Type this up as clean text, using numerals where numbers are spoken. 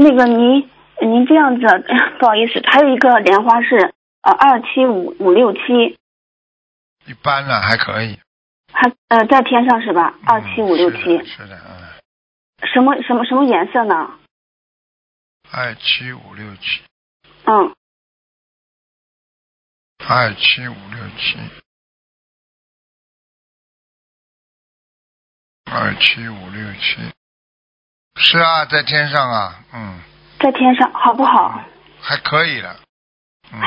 那个您这样子，不好意思，还有一个莲花是27567， 一般了，还可以。 还在天上是吧？27567， 是的， 什么颜色呢 ？27567。 嗯。 27567。27567。是啊，在天上啊， 在天上好不好？ 还可以了。